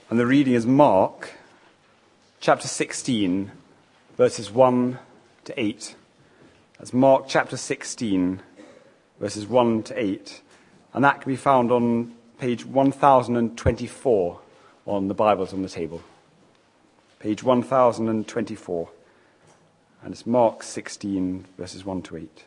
And the reading is Mark chapter 16, verses 1 to 8. That's Mark chapter 16, verses 1 to 8. And that can be found on page 1024 on the Bibles on the table. Page 1024. And it's Mark 16, verses 1 to 8.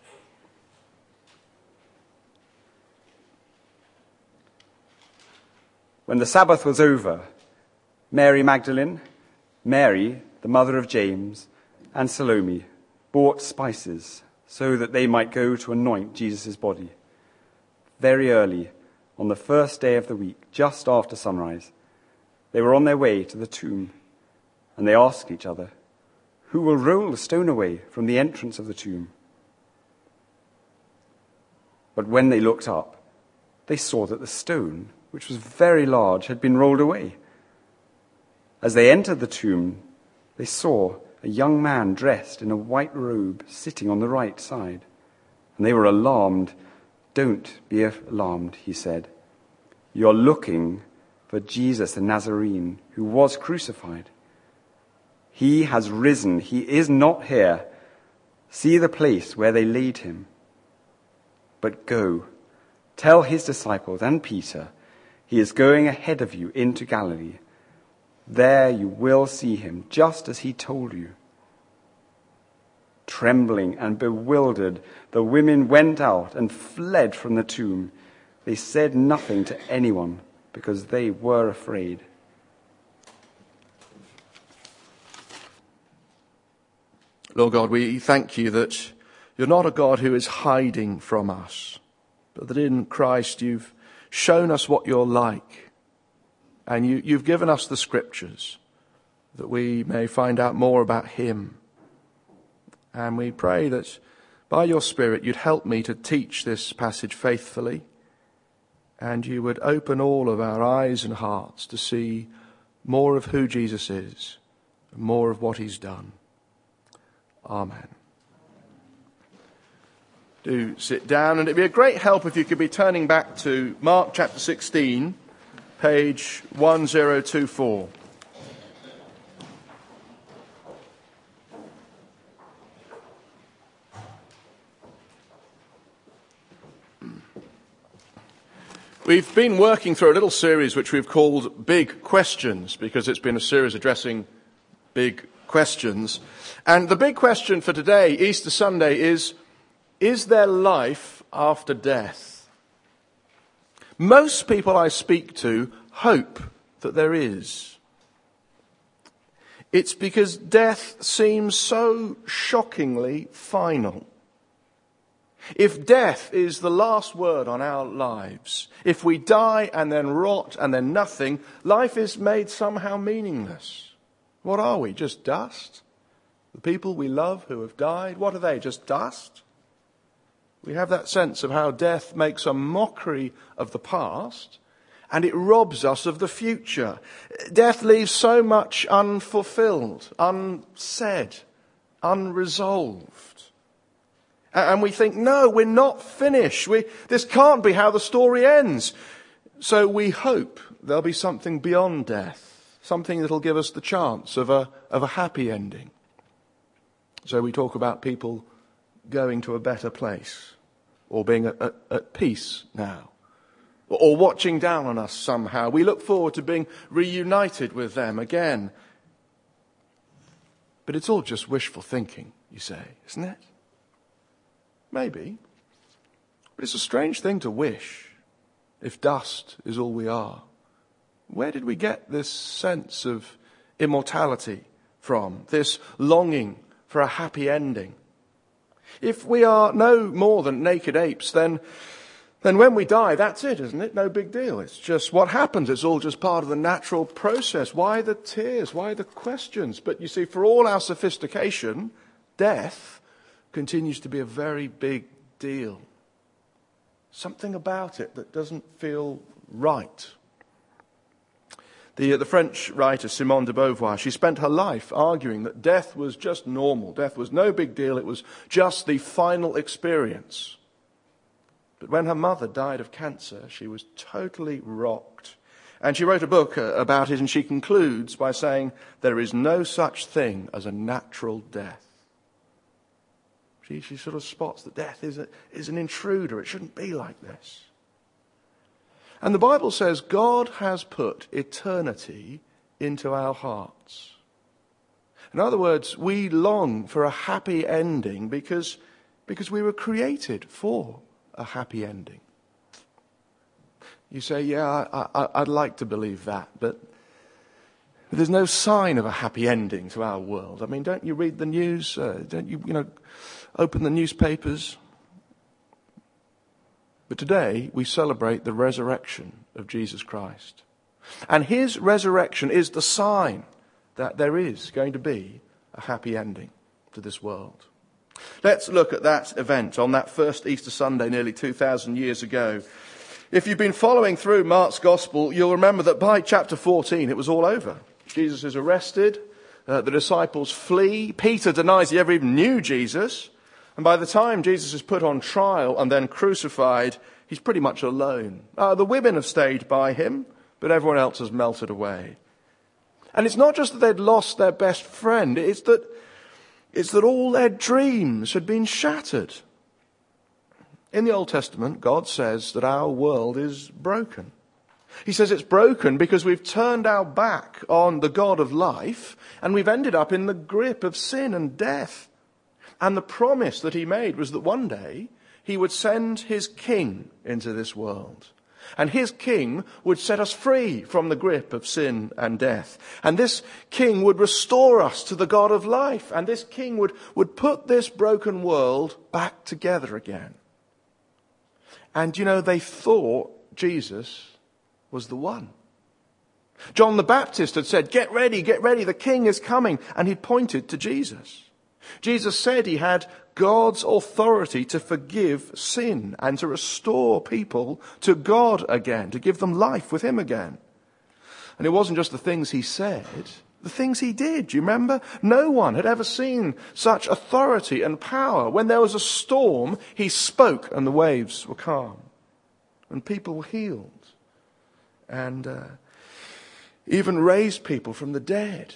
When the Sabbath was over, Mary Magdalene, Mary, the mother of James, and Salome bought spices so that they might go to anoint Jesus' body. Very early, on the first day of the week, just after sunrise, they were on their way to the tomb, and they asked each other, "Who will roll the stone away from the entrance of the tomb?" But when they looked up, they saw that the stone, which was very large, had been rolled away. As they entered the tomb, they saw a young man dressed in a white robe sitting on the right side. And they were alarmed. "Don't be alarmed," he said. "You're looking for Jesus the Nazarene, who was crucified. He has risen. He is not here. See the place where they laid him. But go, tell his disciples and Peter, he is going ahead of you into Galilee. There you will see him, just as he told you." Trembling and bewildered, the women went out and fled from the tomb. They said nothing to anyone because they were afraid. Lord God, we thank you that you're not a God who is hiding from us, but that in Christ you've shown us what you're like. And you've given us the scriptures that we may find out more about him. And we pray that by your Spirit you'd help me to teach this passage faithfully, and you would open all of our eyes and hearts to see more of who Jesus is, and more of what he's done. Amen. Do sit down, and it'd be a great help if you could be turning back to Mark chapter 16, page 1024. We've been working through a little series which we've called Big Questions, because it's been a series addressing big questions. And the big question for today, Easter Sunday, is there life after death? Most people I speak to hope that there is. It's because death seems so shockingly final. If death is the last word on our lives, if we die and then rot and then nothing, life is made somehow meaningless. What are we? Just dust? The people we love who have died, what are they? Just dust? We have that sense of how death makes a mockery of the past and it robs us of the future. Death leaves so much unfulfilled, unsaid, unresolved. And we think, no, we're not finished. This can't be how the story ends. So we hope there'll be something beyond death. Something that'll give us the chance of a happy ending. So we talk about people going to a better place, or being at peace now, or watching down on us somehow. We look forward to being reunited with them again. But it's all just wishful thinking, you say, isn't it? Maybe. But it's a strange thing to wish, if dust is all we are. Where did we get this sense of immortality from? This longing for a happy ending? If we are no more than naked apes, then when we die, that's it, isn't it? No big deal. It's just what happens. It's all just part of the natural process. Why the tears? Why the questions? But you see, for all our sophistication, death continues to be a very big deal. Something about it that doesn't feel right. The French writer Simone de Beauvoir, she spent her life arguing that death was just normal. Death was no big deal. It was just the final experience. But when her mother died of cancer, she was totally rocked. And she wrote a book about it, and she concludes by saying, there is no such thing as a natural death. She sort of spots that death is an intruder. It shouldn't be like this. And the Bible says God has put eternity into our hearts. In other words, we long for a happy ending because we were created for a happy ending. You say, yeah, I'd like to believe that, but there's no sign of a happy ending to our world. I mean, don't you read the news? Don't you open the newspapers? But today we celebrate the resurrection of Jesus Christ. And his resurrection is the sign that there is going to be a happy ending to this world. Let's look at that event on that first Easter Sunday nearly 2,000 years ago. If you've been following through Mark's Gospel, you'll remember that by chapter 14 it was all over. Jesus is arrested, the disciples flee, Peter denies he ever even knew Jesus, and by the time Jesus is put on trial and then crucified, he's pretty much alone. The women have stayed by him, but everyone else has melted away. And it's not just that they'd lost their best friend, it's that all their dreams had been shattered. In the Old Testament, God says that our world is broken. He says it's broken because we've turned our back on the God of life and we've ended up in the grip of sin and death. And the promise that he made was that one day he would send his king into this world. And his king would set us free from the grip of sin and death. And this king would restore us to the God of life. And this king would put this broken world back together again. And they thought Jesus was the one. John the Baptist had said, get ready, the king is coming. And he pointed to Jesus. Jesus said he had God's authority to forgive sin and to restore people to God again, to give them life with him again. And it wasn't just the things he said, the things he did. Do you remember? No one had ever seen such authority and power. When there was a storm, he spoke and the waves were calm. And people were healed. And even raised people from the dead.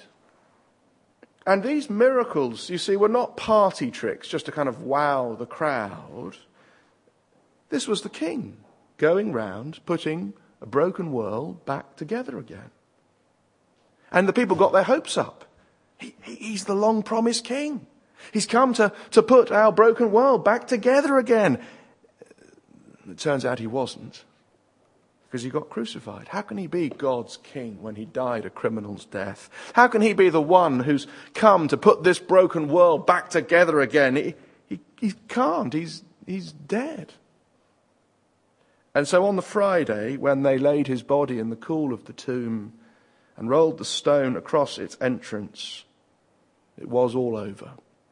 And these miracles, you see, were not party tricks just to kind of wow the crowd. This was the king going round putting a broken world back together again. And the people got their hopes up. He's the long-promised king. He's come to put our broken world back together again. It turns out he wasn't, because he got crucified. How can he be God's king when he died a criminal's death? How can he be the one who's come to put this broken world back together again? He can't. He's dead. And so on the Friday, when they laid his body in the cool of the tomb and rolled the stone across its entrance, it was all over.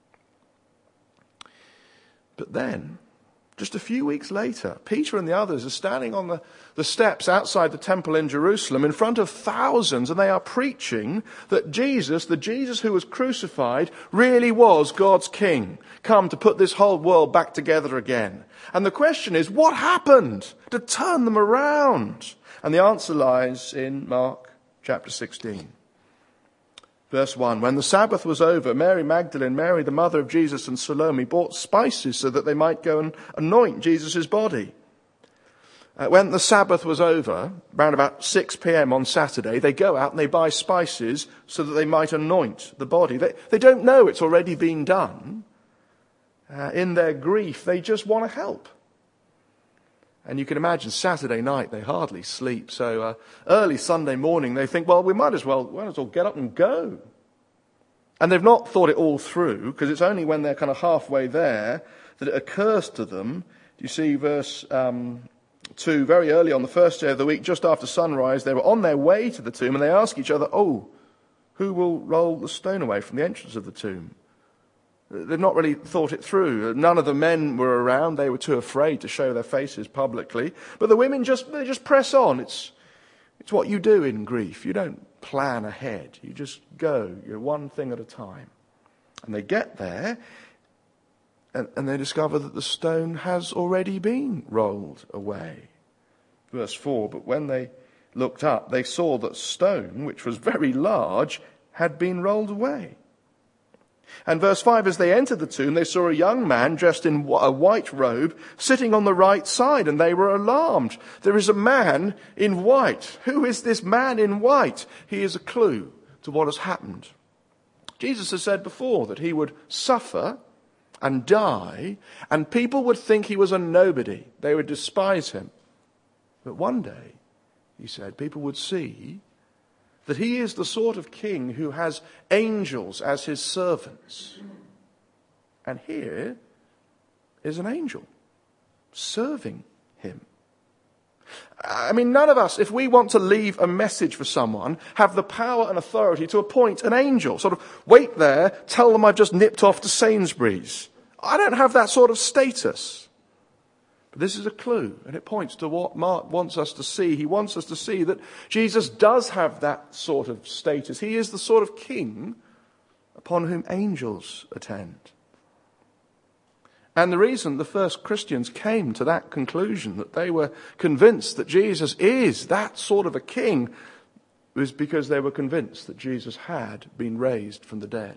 But then, just a few weeks later, Peter and the others are standing on the steps outside the temple in Jerusalem in front of thousands, and they are preaching that Jesus, the Jesus who was crucified, really was God's king, come to put this whole world back together again. And the question is, what happened to turn them around? And the answer lies in Mark chapter 16. Verse 1, when the Sabbath was over, Mary Magdalene, Mary the mother of Jesus, and Salome bought spices so that they might go and anoint Jesus' body. When the Sabbath was over, around about 6 p.m. on Saturday, they go out and they buy spices so that they might anoint the body. They don't know it's already been done. In their grief, they just want to help. And you can imagine Saturday night, they hardly sleep. So early Sunday morning, they think, well, we might as well get up and go. And they've not thought it all through, because it's only when they're kind of halfway there that it occurs to them. You see verse 2, very early on the first day of the week, just after sunrise, they were on their way to the tomb, and they ask each other, who will roll the stone away from the entrance of the tomb? They've not really thought it through. None of the men were around. They were too afraid to show their faces publicly. But the women just press on. It's what you do in grief. You don't plan ahead. You just go. You're one thing at a time. And they get there, and they discover that the stone has already been rolled away. Verse 4, but when they looked up, they saw that stone, which was very large, had been rolled away. And verse 5, as they entered the tomb, they saw a young man dressed in a white robe sitting on the right side, and they were alarmed. There is a man in white. Who is this man in white? He is a clue to what has happened. Jesus has said before that he would suffer and die, and people would think he was a nobody. They would despise him. But one day, he said, people would see that he is the sort of king who has angels as his servants. And here is an angel serving him. I mean, none of us, if we want to leave a message for someone, have the power and authority to appoint an angel. Sort of wait there, tell them I've just nipped off to Sainsbury's. I don't have that sort of status. But this is a clue, and it points to what Mark wants us to see. He wants us to see that Jesus does have that sort of status. He is the sort of king upon whom angels attend. And the reason the first Christians came to that conclusion, that they were convinced that Jesus is that sort of a king, was because they were convinced that Jesus had been raised from the dead.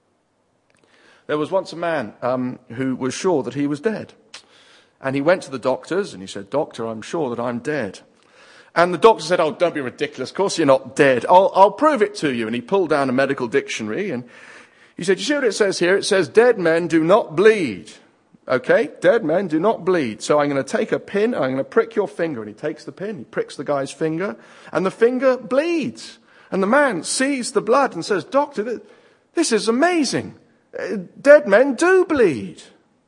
There was once a man who was sure that he was dead. And he went to the doctors and he said, "Doctor, I'm sure that I'm dead." And the doctor said, "Oh, don't be ridiculous. Of course you're not dead. I'll prove it to you." And he pulled down a medical dictionary and he said, "You see what it says here? It says dead men do not bleed." Okay, dead men do not bleed. So I'm going to take a pin and I'm going to prick your finger. And he takes the pin, he pricks the guy's finger, and the finger bleeds. And the man sees the blood and says, "Doctor, this is amazing. Dead men do bleed."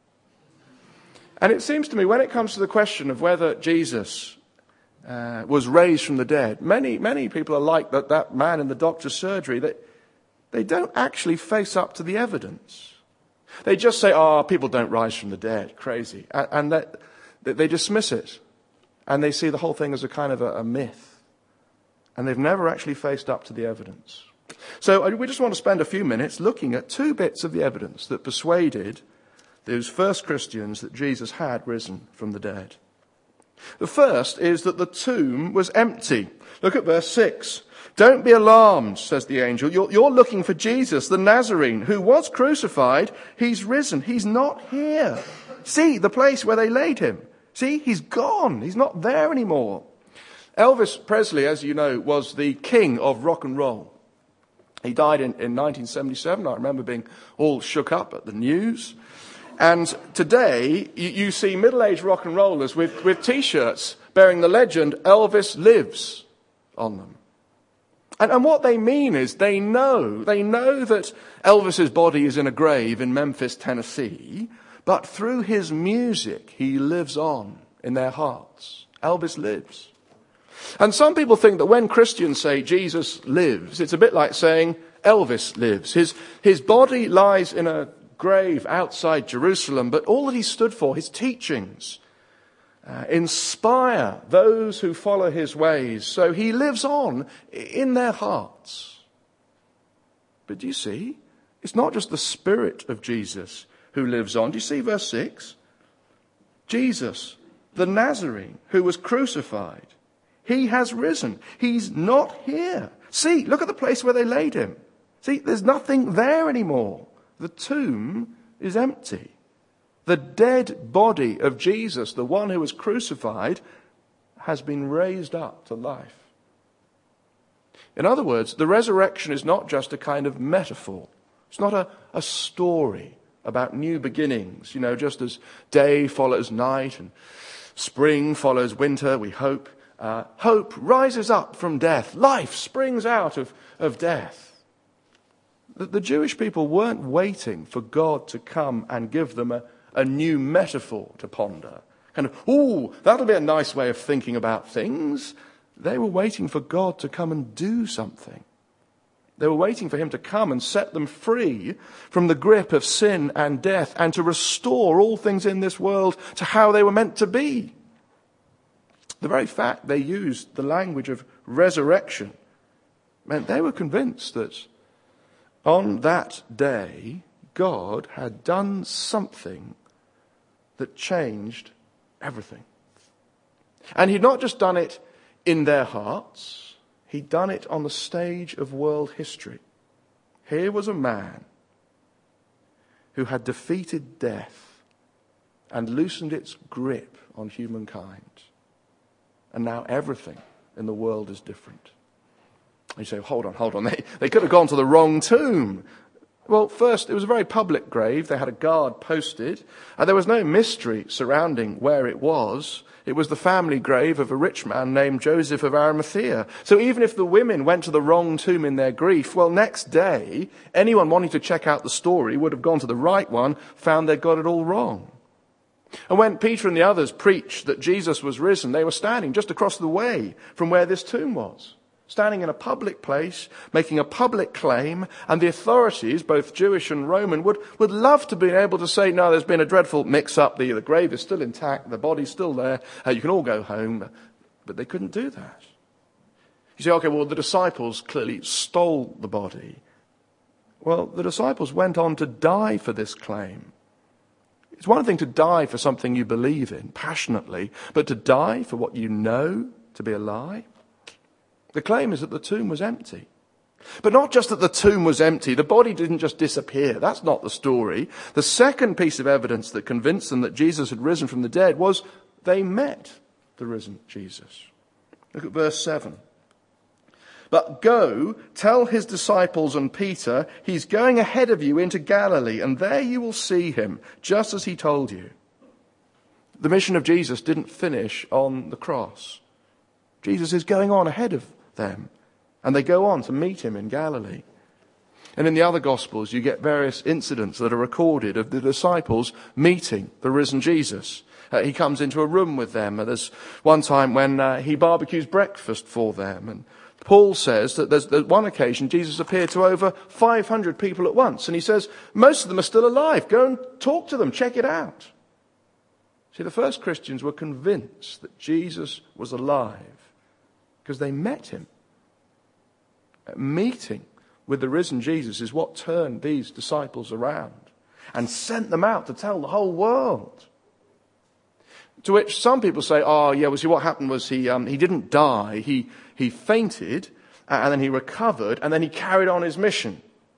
And it seems to me, when it comes to the question of whether Jesus was raised from the dead, many people are like that man in the doctor's surgery. They don't actually face up to the evidence. They just say, "Oh, people don't rise from the dead. Crazy." And they dismiss it. And they see the whole thing as a kind of a myth. And they've never actually faced up to the evidence. So we just want to spend a few minutes looking at two bits of the evidence that persuaded those first Christians that Jesus had risen from the dead. The first is that the tomb was empty. Look at verse 6. "Don't be alarmed," says the angel. You're looking for Jesus, the Nazarene, who was crucified. He's risen. He's not here. See, the place where they laid him. See, he's gone. He's not there anymore. Elvis Presley, as you know, was the king of rock and roll. He died in 1977. I remember being all shook up at the news. And today, you see middle-aged rock and rollers with T-shirts bearing the legend, "Elvis lives," on them. And what they mean is they know that Elvis's body is in a grave in Memphis, Tennessee, but through his music, he lives on in their hearts. Elvis lives. And some people think that when Christians say Jesus lives, it's a bit like saying Elvis lives. His body lies in a grave outside Jerusalem, but all that he stood for, his teachings, inspire those who follow his ways. So he lives on in their hearts. But do you see? It's not just the spirit of Jesus who lives on. Do you see verse 6? Jesus, the Nazarene, who was crucified, he has risen. He's not here. See, look at the place where they laid him. See, there's nothing there anymore. The tomb is empty. The dead body of Jesus, the one who was crucified, has been raised up to life. In other words, the resurrection is not just a kind of metaphor. It's not a story about new beginnings, just as day follows night and spring follows winter, we hope. Hope rises up from death. Life springs out of death. The Jewish people weren't waiting for God to come and give them a new metaphor to ponder. Kind of, that'll be a nice way of thinking about things. They were waiting for God to come and do something. They were waiting for him to come and set them free from the grip of sin and death and to restore all things in this world to how they were meant to be. The very fact they used the language of resurrection meant they were convinced that on that day, God had done something that changed everything. And he'd not just done it in their hearts, he'd done it on the stage of world history. Here was a man who had defeated death and loosened its grip on humankind. And now everything in the world is different. You say, hold on. They could have gone to the wrong tomb. Well, first, it was a very public grave. They had a guard posted. And there was no mystery surrounding where it was. It was the family grave of a rich man named Joseph of Arimathea. So even if the women went to the wrong tomb in their grief, well, next day, anyone wanting to check out the story would have gone to the right one, found they'd got it all wrong. And when Peter and the others preached that Jesus was risen, they were standing just across the way from where this tomb was. Standing in a public place, making a public claim, and the authorities, both Jewish and Roman, would love to be able to say, no, there's been a dreadful mix-up, the grave is still intact, the body's still there, you can all go home. But they couldn't do that. You say, okay, well, the disciples clearly stole the body. Well, the disciples went on to die for this claim. It's one thing to die for something you believe in passionately, but to die for what you know to be a lie? The claim is that the tomb was empty. But not just that the tomb was empty. The body didn't just disappear. That's not the story. The second piece of evidence that convinced them that Jesus had risen from the dead was they met the risen Jesus. Look at verse 7. But go, tell his disciples and Peter, he's going ahead of you into Galilee, and there you will see him, just as he told you. The mission of Jesus didn't finish on the cross. Jesus is going on ahead of them, and they go on to meet him in Galilee. And in the other Gospels, you get various incidents that are recorded of the disciples meeting the risen Jesus. He comes into a room with them, and there's one time when he barbecues breakfast for them. And Paul says that there's one occasion Jesus appeared to over 500 people at once, and he says, most of them are still alive. Go and talk to them, check it out. See, the first Christians were convinced that Jesus was alive because they met him. Meeting with the risen Jesus is what turned these disciples around and sent them out to tell the whole world. To which some people say, oh, yeah, well, see, what happened was he didn't die. He fainted, and then he recovered, and then he carried on his mission.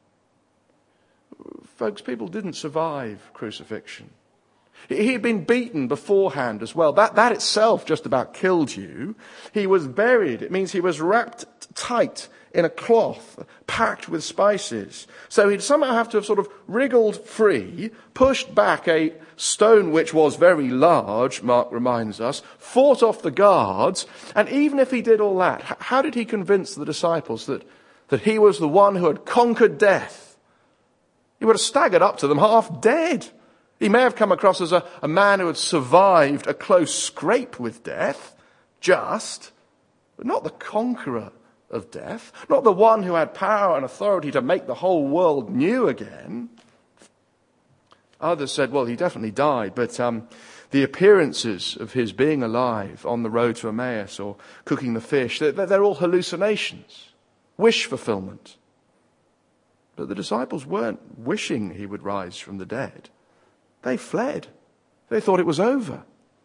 Folks, people didn't survive crucifixion. He had been beaten beforehand as well. That itself just about killed you. He was buried. It means he was wrapped tight in a cloth, packed with spices. So he'd somehow have to have sort of wriggled free, pushed back a stone which was very large, Mark reminds us, fought off the guards. And even if he did all that, how did he convince the disciples that he was the one who had conquered death? He would have staggered up to them half dead. He may have come across as a man who had survived a close scrape with death, but not the conqueror of death, not the one who had power and authority to make the whole world new again. Others said, well, he definitely died, but the appearances of his being alive on the road to Emmaus or cooking the fish, they're all hallucinations, wish fulfillment. But the disciples weren't wishing he would rise from the dead. They fled. They thought it was over.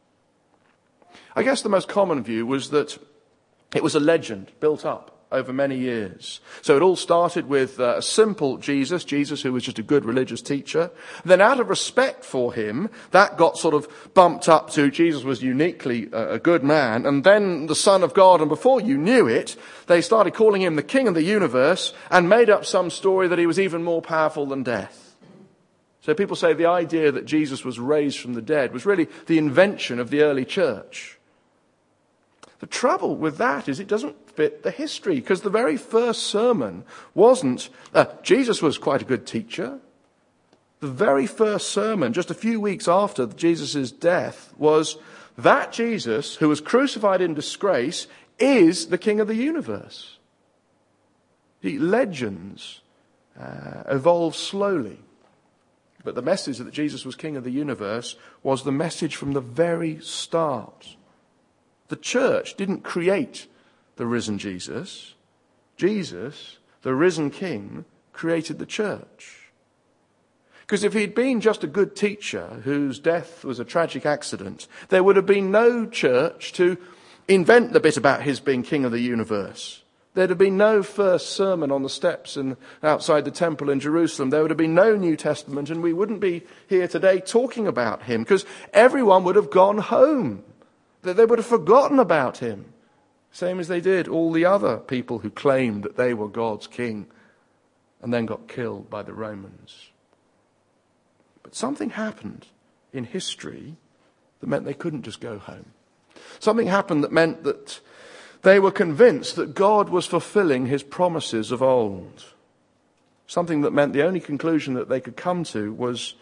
I guess the most common view was that it was a legend built up over many years. So it all started with a simple Jesus who was just a good religious teacher. Then out of respect for him, that got sort of bumped up to Jesus was uniquely a good man, and then the Son of God, and before you knew it, they started calling him the King of the universe and made up some story that he was even more powerful than death. So people say the idea that Jesus was raised from the dead was really the invention of the early church. The trouble with that is it doesn't fit the history, because the very first sermon wasn't, Jesus was quite a good teacher. The very first sermon, just a few weeks after Jesus' death, was that Jesus, who was crucified in disgrace, is the King of the universe. The legends evolve slowly. But the message that Jesus was King of the universe was the message from the very start. The church didn't create the risen Jesus. Jesus, the risen King, created the church. Because if he'd been just a good teacher whose death was a tragic accident, there would have been no church to invent the bit about his being king of the universe. There'd have been no first sermon on the steps outside the temple in Jerusalem. There would have been no New Testament, and we wouldn't be here today talking about him, because everyone would have gone home. They would have forgotten about him, same as they did all the other people who claimed that they were God's king and then got killed by the Romans. But something happened in history that meant they couldn't just go home. Something happened that meant that they were convinced that God was fulfilling his promises of old. Something that meant the only conclusion that they could come to was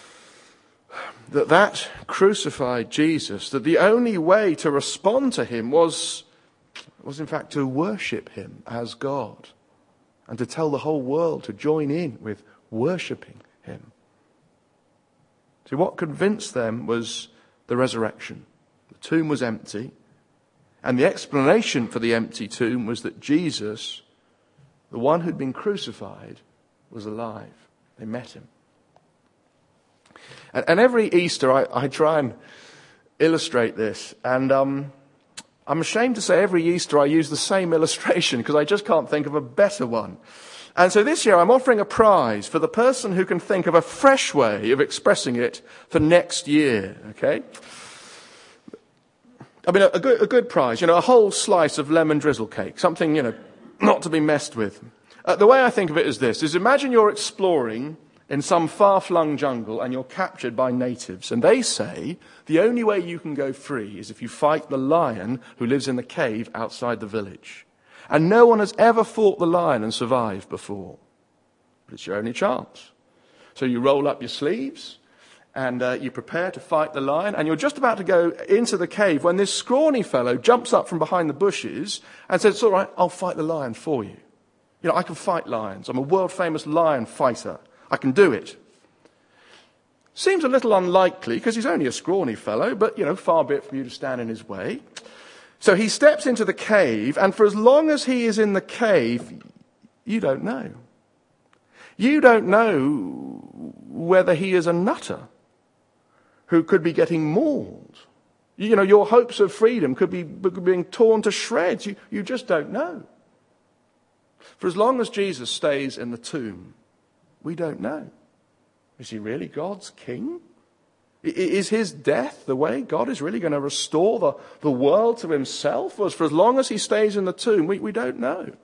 that crucified Jesus, that the only way to respond to him was in fact to worship him as God and to tell the whole world to join in with worshipping him. See, what convinced them was the resurrection. The tomb was empty. And the explanation for the empty tomb was that Jesus, the one who'd been crucified, was alive. They met him. And every Easter I try and illustrate this. And I'm ashamed to say every Easter I use the same illustration because I just can't think of a better one. And so this year I'm offering a prize for the person who can think of a fresh way of expressing it for next year. Okay? I mean, a good prize, a whole slice of lemon drizzle cake, something, not to be messed with. The way I think of it is this, is imagine you're exploring in some far-flung jungle and you're captured by natives. And they say the only way you can go free is if you fight the lion who lives in the cave outside the village. And no one has ever fought the lion and survived before. But it's your only chance. So you roll up your sleeves and you prepare to fight the lion, and you're just about to go into the cave when this scrawny fellow jumps up from behind the bushes and says, "It's all right, I'll fight the lion for you. I can fight lions. I'm a world-famous lion fighter. I can do it." Seems a little unlikely because he's only a scrawny fellow, but, far be it from you to stand in his way. So he steps into the cave, and for as long as he is in the cave, you don't know. You don't know whether he is a nutter who could be getting mauled. Your hopes of freedom could be being torn to shreds. You just don't know. For as long as Jesus stays in the tomb, we don't know. Is he really God's king? Is his death the way God is really going to restore the world to himself? Or for as long as he stays in the tomb, we don't know.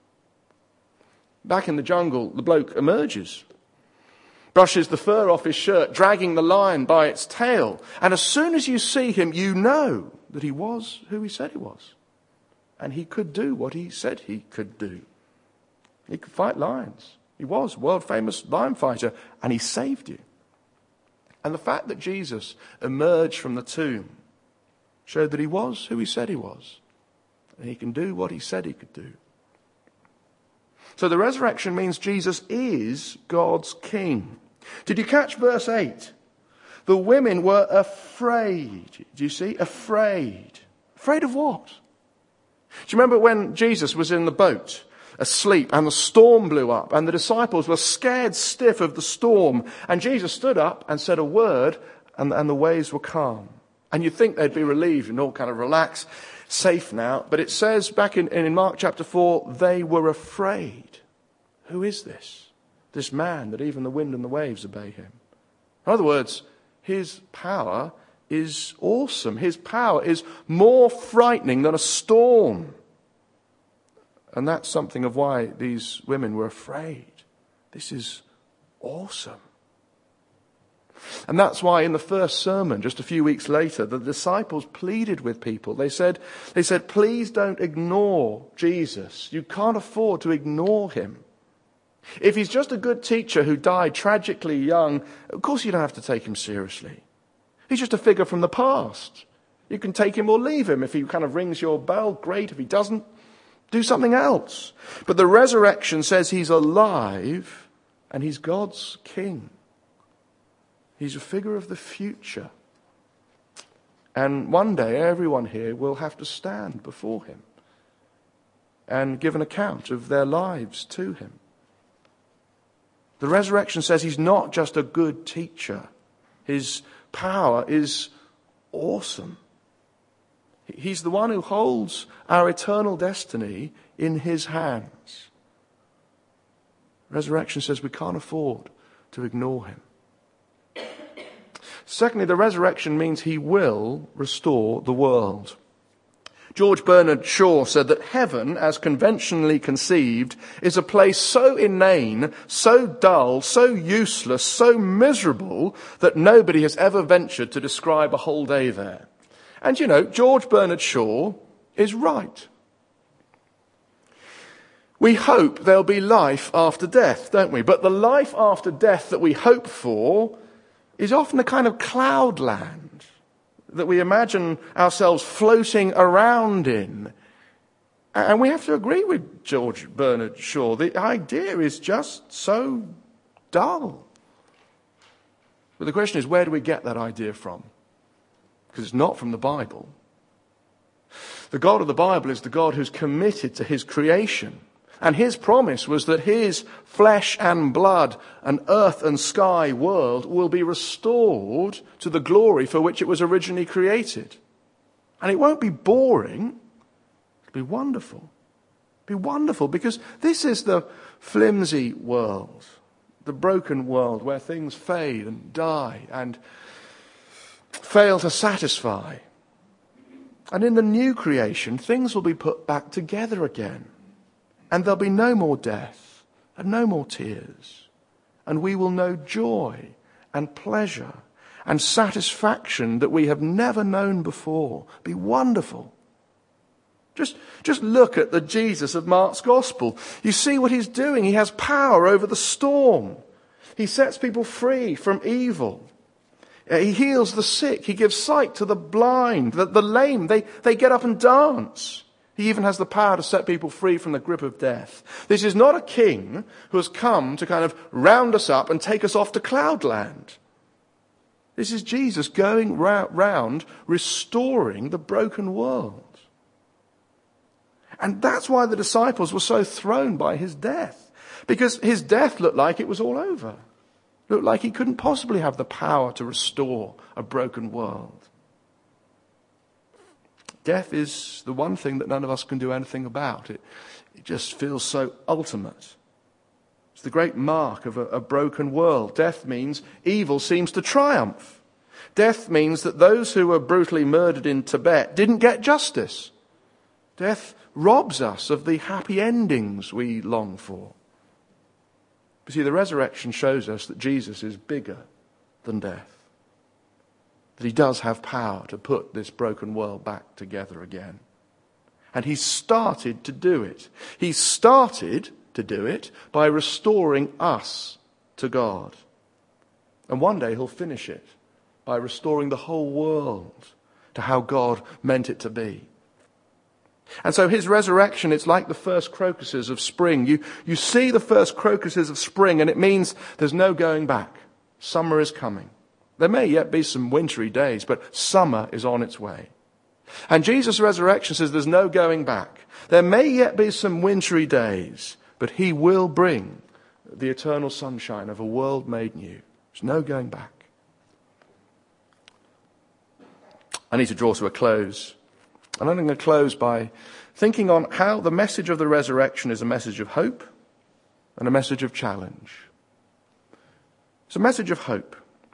Back in the jungle, the bloke emerges, brushes the fur off his shirt, dragging the lion by its tail. And as soon as you see him, you know that he was who he said he was. And he could do what he said he could do. He could fight lions. He was a world-famous lion fighter, and he saved you. And the fact that Jesus emerged from the tomb showed that he was who he said he was. And he can do what he said he could do. So the resurrection means Jesus is God's king. Did you catch verse 8? The women were afraid. Do you see? Afraid. Afraid of what? Do you remember when Jesus was in the boat, asleep, and the storm blew up, and the disciples were scared stiff of the storm, and Jesus stood up and said a word, and the waves were calm. And you'd think they'd be relieved and all kind of relax, safe now. But it says back in Mark chapter 4, they were afraid. Who is this? This man that even the wind and the waves obey him. In other words, his power is awesome. His power is more frightening than a storm. And that's something of why these women were afraid. This is awesome. And that's why in the first sermon, just a few weeks later, the disciples pleaded with people. They said, please don't ignore Jesus. You can't afford to ignore him. If he's just a good teacher who died tragically young, of course you don't have to take him seriously. He's just a figure from the past. You can take him or leave him. If he kind of rings your bell, great. If he doesn't, do something else. But the resurrection says he's alive and he's God's king. He's a figure of the future. And one day everyone here will have to stand before him and give an account of their lives to him. The resurrection says he's not just a good teacher. His power is awesome. He's the one who holds our eternal destiny in his hands. Resurrection says we can't afford to ignore him. Secondly, the resurrection means he will restore the world. George Bernard Shaw said that heaven, as conventionally conceived, is a place so inane, so dull, so useless, so miserable that nobody has ever ventured to describe a whole day there. And you know, George Bernard Shaw is right. We hope there'll be life after death, don't we? But the life after death that we hope for is often a kind of cloudland that we imagine ourselves floating around in. And we have to agree with George Bernard Shaw. The idea is just so dull. But the question is, where do we get that idea from? Because it's not from the Bible. The God of the Bible is the God who's committed to his creation. And his promise was that his flesh and blood and earth and sky world will be restored to the glory for which it was originally created. And it won't be boring. It'll be wonderful. It'll be wonderful because this is the flimsy world, the broken world where things fade and die and fail to satisfy. And in the new creation, things will be put back together again. And there'll be no more death and no more tears. And we will know joy and pleasure and satisfaction that we have never known before. Be wonderful. Just look at the Jesus of Mark's Gospel. You see what he's doing. He has power over the storm. He sets people free from evil. He heals the sick. He gives sight to the blind. The lame, they get up and dance. He even has the power to set people free from the grip of death. This is not a king who has come to kind of round us up and take us off to cloudland. This is Jesus going round restoring the broken world. And that's why the disciples were so thrown by his death. Because his death looked like it was all over. Looked like he couldn't possibly have the power to restore a broken world. Death is the one thing that none of us can do anything about. It just feels so ultimate. It's the great mark of a broken world. Death means evil seems to triumph. Death means that those who were brutally murdered in Tibet didn't get justice. Death robs us of the happy endings we long for. You see, the resurrection shows us that Jesus is bigger than death. That he does have power to put this broken world back together again. And he started to do it. He started to do it by restoring us to God. And one day he'll finish it by restoring the whole world to how God meant it to be. And so his resurrection, it's like the first crocuses of spring. You see the first crocuses of spring and it means there's no going back. Summer is coming. There may yet be some wintry days, but summer is on its way. And Jesus' resurrection says there's no going back. There may yet be some wintry days, but he will bring the eternal sunshine of a world made new. There's no going back. I need to draw to a close. And I'm going to close by thinking on how the message of the resurrection is a message of hope and a message of challenge. It's a message of hope.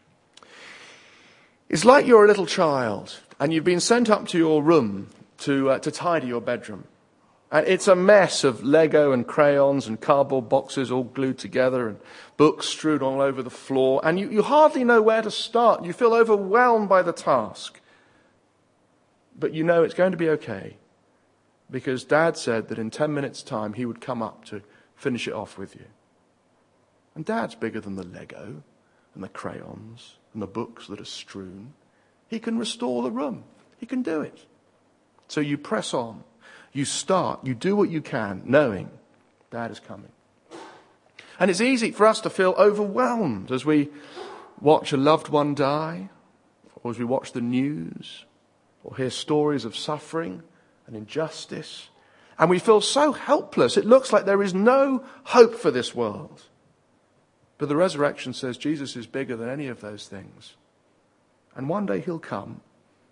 It's like you're a little child and you've been sent up to your room to tidy your bedroom. And it's a mess of Lego and crayons and cardboard boxes all glued together and books strewn all over the floor. And you hardly know where to start. You feel overwhelmed by the task. But you know it's going to be okay because Dad said that in 10 minutes' time he would come up to finish it off with you. And Dad's bigger than the Lego and the crayons and the books that are strewn. He can restore the room. He can do it. So you press on. You start. You do what you can, knowing Dad is coming. And it's easy for us to feel overwhelmed as we watch a loved one die, or as we watch the news, or hear stories of suffering and injustice. And we feel so helpless. It looks like there is no hope for this world. But the resurrection says Jesus is bigger than any of those things. And one day he'll come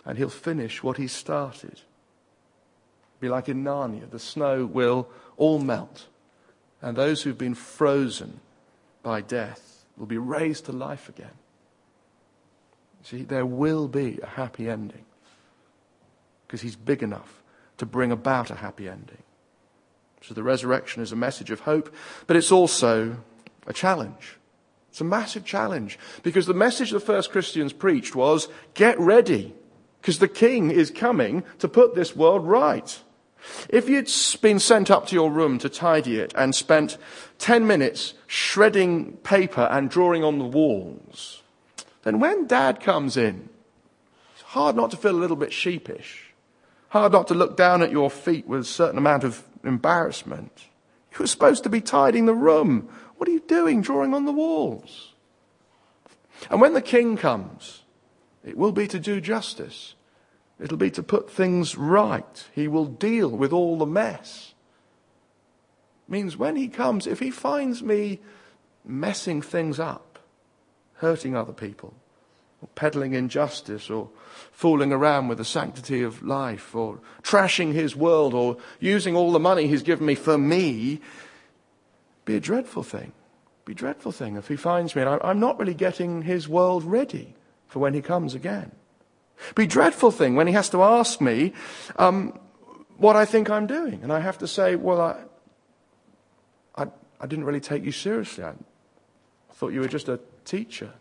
and he'll finish what he's started. Be like in Narnia, the snow will all melt, and those who've been frozen by death will be raised to life again. See, there will be a happy ending, because he's big enough to bring about a happy ending. So the resurrection is a message of hope, but it's also a challenge. It's a massive challenge, because the message the first Christians preached was, get ready, because the King is coming to put this world right. If you'd been sent up to your room to tidy it and spent 10 minutes shredding paper and drawing on the walls, then when Dad comes in, it's hard not to feel a little bit sheepish. Hard not to look down at your feet with a certain amount of embarrassment. You were supposed to be tidying the room. What are you doing drawing on the walls? And when the King comes, it will be to do justice. It'll be to put things right. He will deal with all the mess. Means when he comes, if he finds me messing things up, hurting other people, or peddling injustice, or fooling around with the sanctity of life, or trashing his world, or using all the money he's given me for me, be a dreadful thing. Be a dreadful thing if he finds me and I'm not really getting his world ready for when he comes again. Be a dreadful thing when he has to ask me what I think I'm doing. And I have to say, well, I didn't really take you seriously. I thought you were just a teacher.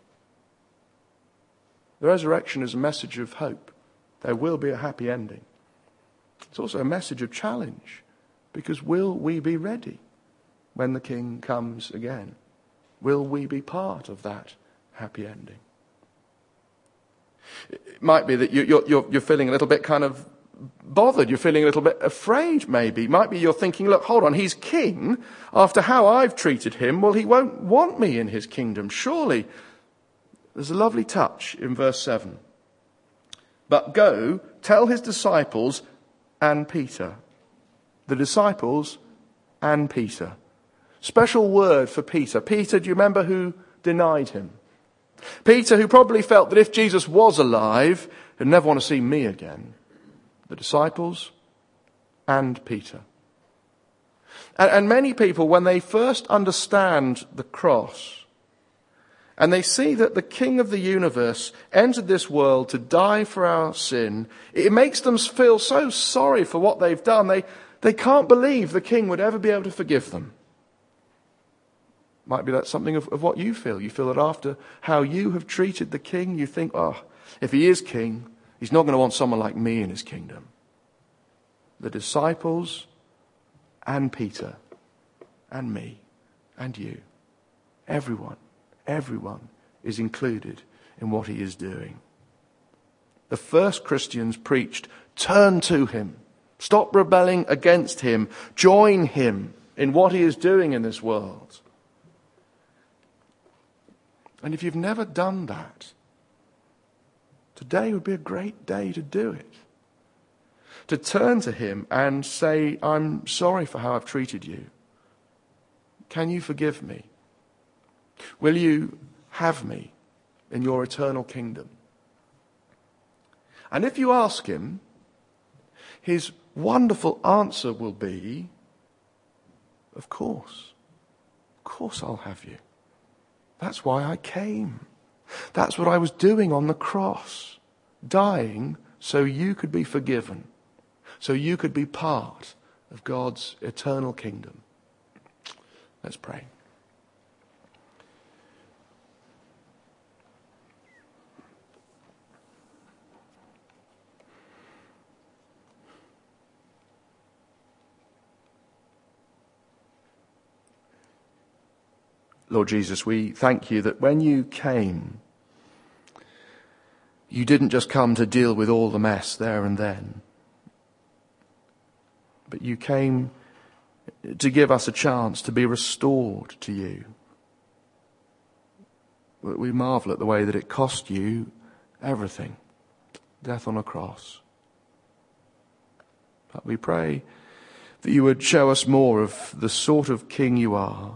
The resurrection is a message of hope. There will be a happy ending. It's also a message of challenge, because will we be ready when the King comes again? Will we be part of that happy ending? It might be that you're feeling a little bit kind of bothered. You're feeling a little bit afraid, maybe. Might be you're thinking, look, hold on, he's king. After how I've treated him, well, he won't want me in his kingdom, surely. There's a lovely touch in verse 7. But go, tell his disciples and Peter. The disciples and Peter. Special word for Peter. Peter, do you remember who denied him? Peter, who probably felt that if Jesus was alive, he'd never want to see me again. The disciples and Peter. And many people, when they first understand the cross, and they see that the King of the universe entered this world to die for our sin, it makes them feel so sorry for what they've done. They can't believe the King would ever be able to forgive them. Might be that's something of what you feel. You feel that after how you have treated the King, you think, oh, if he is King, he's not going to want someone like me in his kingdom. The disciples and Peter and me and you, everyone is included in what he is doing. The first Christians preached, turn to him, stop rebelling against him, join him in what he is doing in this world. And if you've never done that, today would be a great day to do it. To turn to him and say, I'm sorry for how I've treated you. Can you forgive me? Will you have me in your eternal kingdom? And if you ask him, his wonderful answer will be, of course I'll have you. That's why I came. That's what I was doing on the cross. Dying so you could be forgiven. So you could be part of God's eternal kingdom. Let's pray. Lord Jesus, we thank you that when you came, you didn't just come to deal with all the mess there and then, but you came to give us a chance to be restored to you. We marvel at the way that it cost you everything, death on a cross. But we pray that you would show us more of the sort of king you are,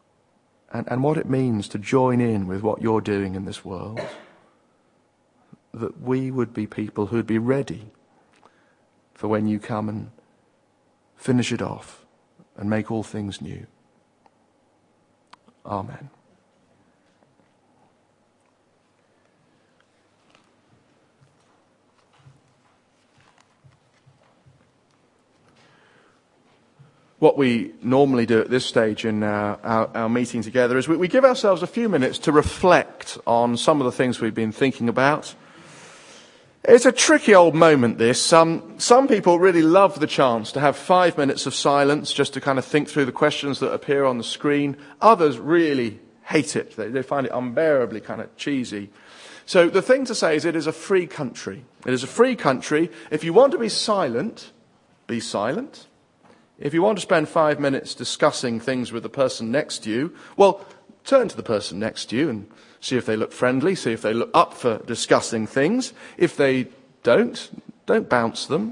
and what it means to join in with what you're doing in this world. that we would be people who would be ready for when you come and finish it off and make all things new. Amen. What we normally do at this stage in our meeting together is we give ourselves a few minutes to reflect on some of the things we've been thinking about. It's a tricky old moment, this. Some people really love the chance to have 5 minutes of silence just to kind of think through the questions that appear on the screen. Others really hate it. They find it unbearably kind of cheesy. So the thing to say is it is a free country. It is a free country. If you want to be silent, be silent. If you want to spend 5 minutes discussing things with the person next to you, well, turn to the person next to you and see if they look friendly, see if they look up for discussing things. If they don't bounce them.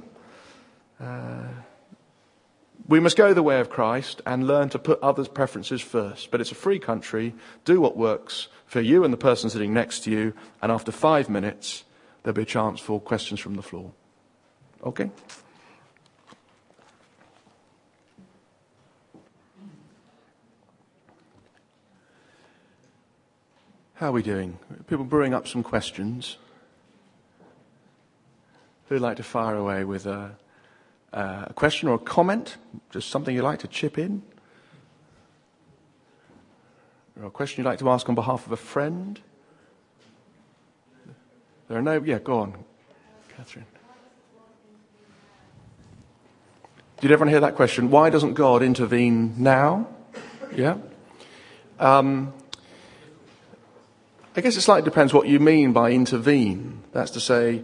We must go the way of Christ and learn to put others' preferences first. But it's a free country. Do what works for you and the person sitting next to you. And after 5 minutes, there'll be a chance for questions from the floor. Okay? How are we doing? People brewing up some questions. Who'd like to fire away with a question or a comment? Just something you'd like to chip in? Or a question you'd like to ask on behalf of a friend? There are no... Yeah, go on, Catherine. Did everyone hear that question? Why doesn't God intervene now? Yeah? I guess it slightly depends what you mean by intervene. That's to say,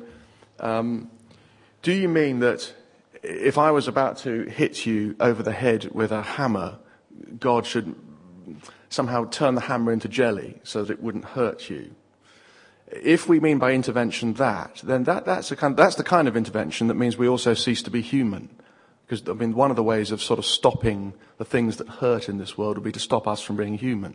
do you mean that if I was about to hit you over the head with a hammer, God should somehow turn the hammer into jelly so that it wouldn't hurt you? If we mean by intervention that, then that's the kind of intervention that means we also cease to be human. Because, I mean, one of the ways of sort of stopping the things that hurt in this world would be to stop us from being human.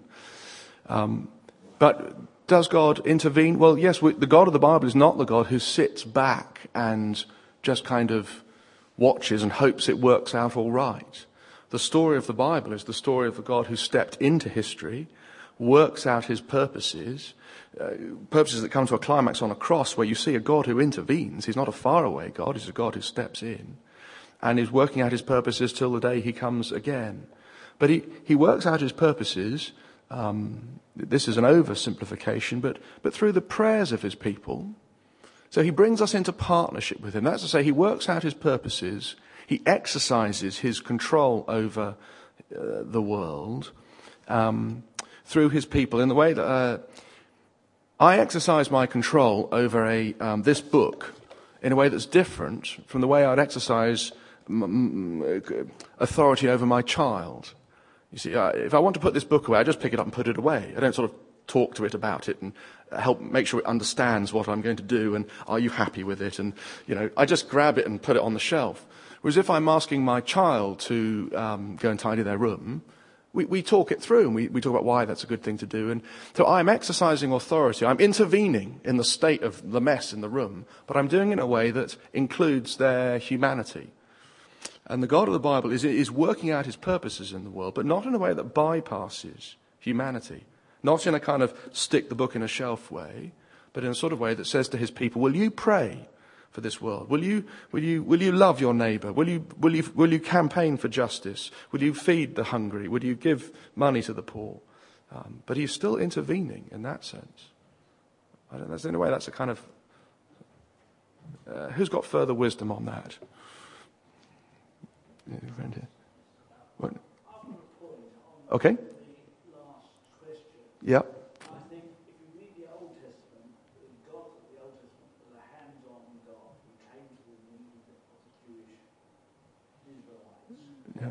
But does God intervene? Well, yes, the God of the Bible is not the God who sits back and just kind of watches and hopes it works out all right. The story of the Bible is the story of the God who stepped into history, works out his purposes that come to a climax on a cross where you see a God who intervenes. He's not a faraway God, he's a God who steps in and is working out his purposes till the day he comes again. But he works out his purposes. This is an oversimplification, but through the prayers of his people. So he brings us into partnership with him. That's to say, he works out his purposes. He exercises his control over the world through his people in the way that I exercise my control over this book in a way that's different from the way I'd exercise authority over my child. You see, if I want to put this book away, I just pick it up and put it away. I don't sort of talk to it about it and help make sure it understands what I'm going to do and are you happy with it? And, I just grab it and put it on the shelf. Whereas if I'm asking my child to go and tidy their room, we talk it through and we talk about why that's a good thing to do. And so I'm exercising authority. I'm intervening in the state of the mess in the room, but I'm doing it in a way that includes their humanity. And the God of the Bible is working out his purposes in the world, but not in a way that bypasses humanity. Not in a kind of stick the book in a shelf way, but in a sort of way that says to his people, will you pray for this world? Will you love your neighbour? Will you campaign for justice? Will you feed the hungry? Will you give money to the poor? But he's still intervening in that sense. In a way, that's a kind of... who's got further wisdom on that? What? Okay. Yeah. I think if you read the Old Testament, God of the Old Testament was a hands-on God who came to the need of the Jewish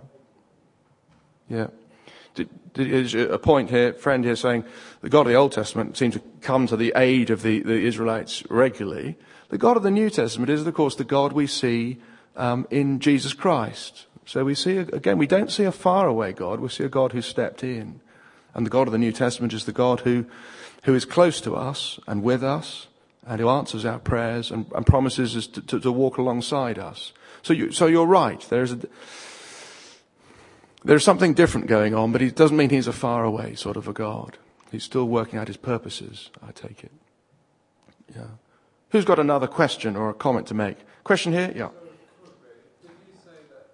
Israelites. Yeah. There's a point here, friend here, saying the God of the Old Testament seemed to come to the aid of the Israelites regularly. The God of the New Testament is, of course, the God we see in Jesus Christ. So we see, again, we don't see a faraway God, we see a God who stepped in. And the God of the New Testament is the God who is close to us and with us and who answers our prayers and promises us to walk alongside us. So you're right. There's something different going on, but it doesn't mean he's a faraway sort of a God. He's still working out his purposes, I take it. Yeah. Who's got another question or a comment to make? Question here? Yeah. Did you say that,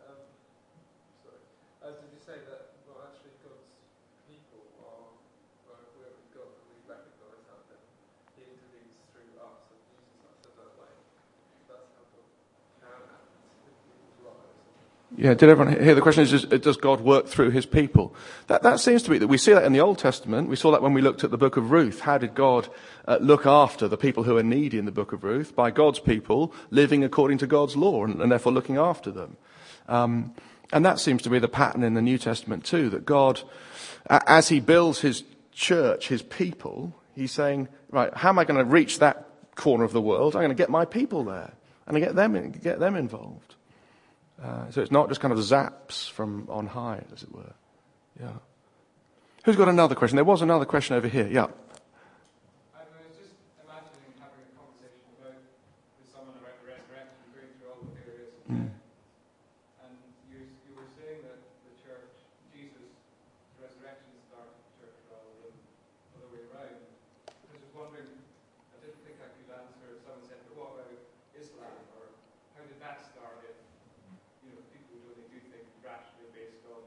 well, actually God's people are where with God, and we recognise that he intervenes through us and uses us as that way. That's how God can act in people's lives. Yeah, did everyone hear the question? Does God work through his people? That seems to be that we see that in the Old Testament. We saw that when we looked at the book of Ruth. How did God look after the people who are needy in the book of Ruth? By God's people living according to God's law and therefore looking after them. And that seems to be the pattern in the New Testament too, that God, as he builds his church, his people, he's saying, right, how am I going to reach that corner of the world? I'm going to get my people there and get them involved. So it's not just kind of zaps from on high, as it were. Yeah. Who's got another question? There was another question over here. Yeah. I was just imagining having a conversation with someone about the resurrection, going through all the various and you were saying that the church, Jesus' resurrection started the church rather than the other way around. I was just wondering, I didn't think I could answer if someone said, but what about Islam, or how did that start if people only do things rationally based on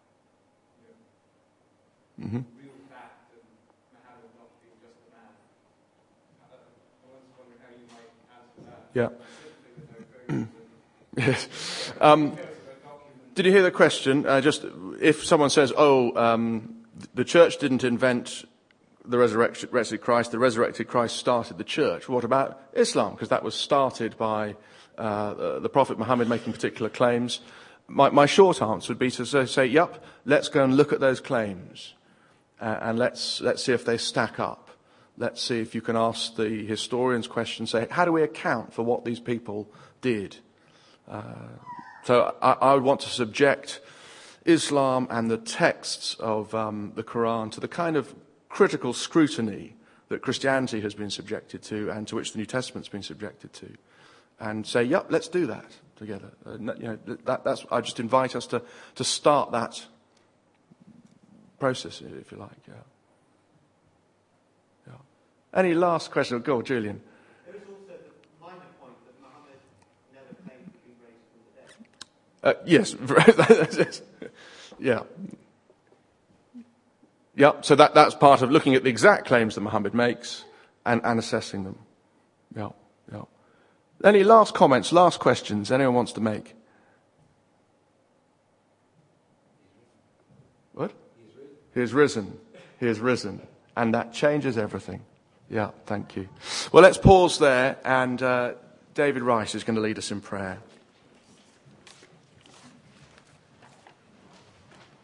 real fact and Muhammad not being just a man. I was wondering how you might answer that. Yeah. Yes. Did you hear the question? Just if someone says, the church didn't invent the resurrected Christ, the resurrected Christ started the church. What about Islam? Because that was started by the Prophet Muhammad making particular claims. My short answer would be to say, yep, let's go and look at those claims. And let's see if they stack up. Let's see if you can ask the historians questions, say, how do we account for what these people did? So I would want to subject Islam and the texts of the Quran to the kind of critical scrutiny that Christianity has been subjected to and to which the New Testament's been subjected to. And say, yep, let's do that together. That's. I just invite us to start that process, if you like. Yeah. Any last question? Go, Julian. There is also the minor point that Muhammad never claimed to be raised from the dead. Yes. Yeah. Yeah. So that's part of looking at the exact claims that Muhammad makes and assessing them. Yeah. Yeah. Any last comments, last questions anyone wants to make? What? He is risen. He is risen. And that changes everything. Yeah, thank you. Well, let's pause there, and David Rice is going to lead us in prayer.